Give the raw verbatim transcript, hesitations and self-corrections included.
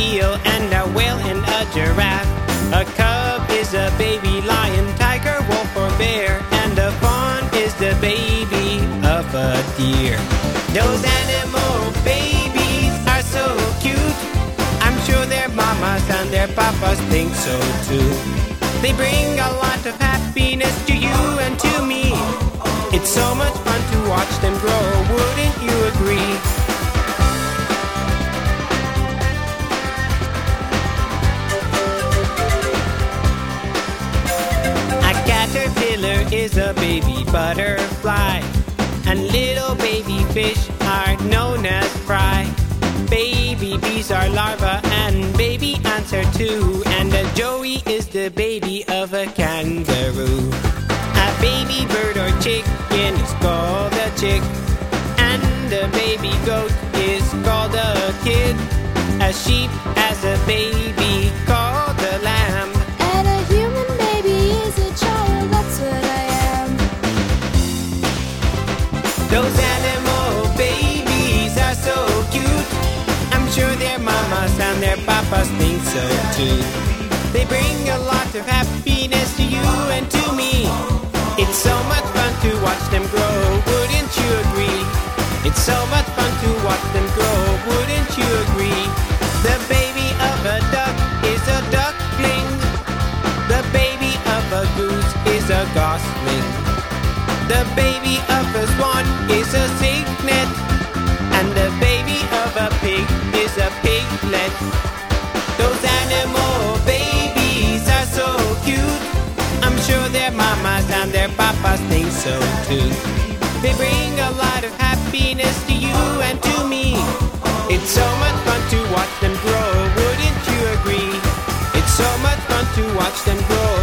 eel and a whale and a giraffe. A cub is a baby lion, tiger, wolf, or bear, and a fawn is the baby of a deer. Those animal babies are so cute. I'm sure their mamas and their papas think so too. They bring a lot of happiness to you and to me. It's so much fun to watch them grow, wouldn't you agree? A caterpillar is a baby butterfly, and little baby fish are known as fry. Baby bees are larvae and baby ants are too, and a joey is the baby of a kangaroo. A baby bird or chicken is called a chick, and a baby goat is called a kid. A sheep has a baby called a lamb, and a human baby is a child, that's what I am. Those animal babies are so cute. I'm sure their mamas and their papas think so too. They bring a lot of happiness to you and to me. It's so much fun to watch them grow, wouldn't you agree? It's so much fun to watch them grow, wouldn't you agree? The baby of a duck is a duckling. The baby of a goose is a gosling. The baby of a swan is a cygnet, and the baby of a pig is a piglet. Those animal babies are so cute. I'm sure their mamas and their papas think so too. They bring a lot of happiness to you and to me. It's so much fun to watch them grow, wouldn't you agree? It's so much fun to watch them grow,